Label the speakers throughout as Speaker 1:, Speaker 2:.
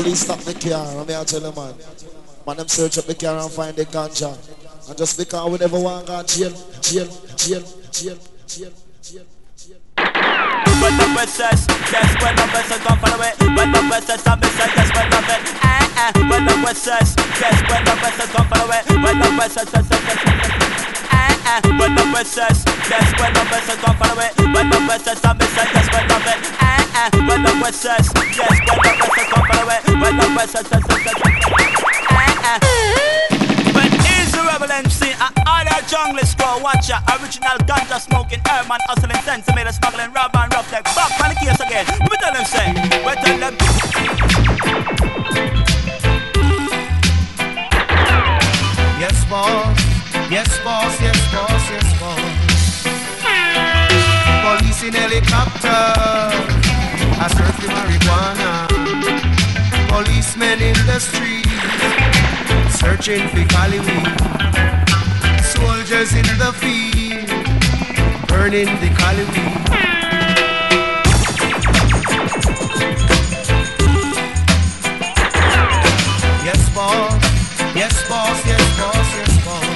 Speaker 1: Police stop the car, and me I tell you, man. Man, them search up the car and find the ganja. And just because we never want to go jail.
Speaker 2: When the West says, yes, when the West says, come follow it. When the West says, I'm yes, when the West when the West says, yes, when the West says, come follow it. When the West says, when the West says, yes, when the West says, come follow it. When the West says, I'm yes, when the West when the West says, yes, when the West says, come follow it. When the West says, when is the rebel MC and all our jungle scroll watcher, original ganja smoking, airman hustling, centimeter smuggling, rub and rough like back on the case again. We tell them say, we tell them.
Speaker 3: Yes boss, yes boss, yes boss, yes boss. Police in helicopter, I search the marijuana. Policemen in the street, searching for Cali weed. Soldiers in the field, burning the Cali weed. Yes boss, yes boss, yes boss, yes boss.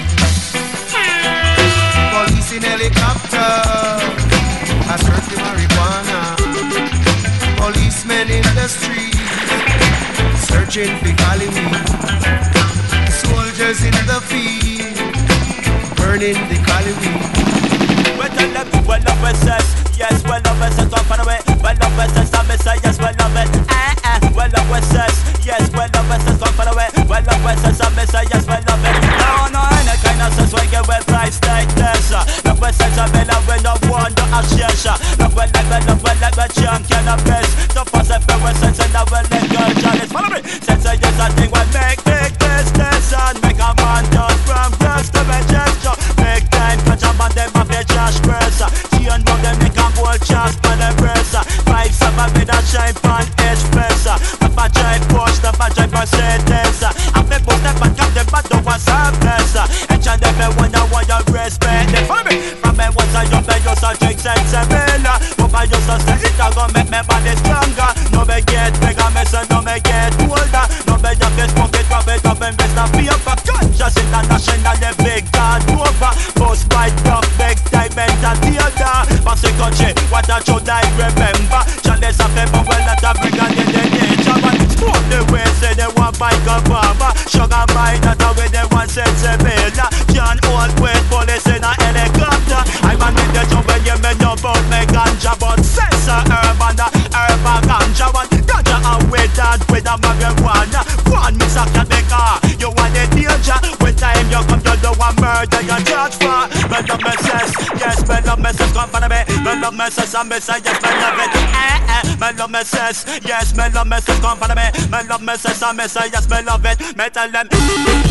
Speaker 3: Police in helicopter, I search the marijuana. Policemen in the street, searching for Cali weed. Soldiers in the field, burning the Cali weed.
Speaker 2: We tell them, well love it says, yes, well love it says, come far away. Well love it says, I'm say, yes, well love it. Well love it says, yes, well love it says, come far away. Well love it says, I'm say, yes, well love it. No, any kind of sense when you well price like this. Love it says, I'm in when no one do a share. Love well like a champion of best. So pass it for a sense and I will let go. Charlie, follow me. Sense I just a thing will make big business and make a man dance from grass to a gesture. Big time, catch a man, them have a Josh Presser. See and rock them, make a gold chance for the presser. 5-7 with a shine pan espresso. If I drive Porsche, if I drive Mercedes. I'm the post them and cap them, but don't want some presser. And try them, I wonder why you respect them. Follow me. From me once I jump, I just a drink sensible. But I just a say it, I gon' make me body stronger. No me get bigger, me say no me get older. No me just get smoke it, drop it up and invest and pay up for conscious international, the big God over. Post white rock, big diamond and theater. Pass the country, what I should I remember. Chalice of them, well that I bring on in the nature. But smoke the way, say they want bike a farmer. Sugar mine, that's the way they want sensible. Can't hold weight, police in a helicopter. I'm a need the job when you may know about me ganja. But sensor urban ganja. One ganja and with that, with a marijuana. One miss a cat car, you want a danger. When time you come to do a murder, you judge for. Men love me says, yes, men love me says, come for me. Men love me says, I'm say, yes, men love it. Men love me says, yes, men love me says, come for me. Men love me says, I'm say, yes, men love it. Me tell them.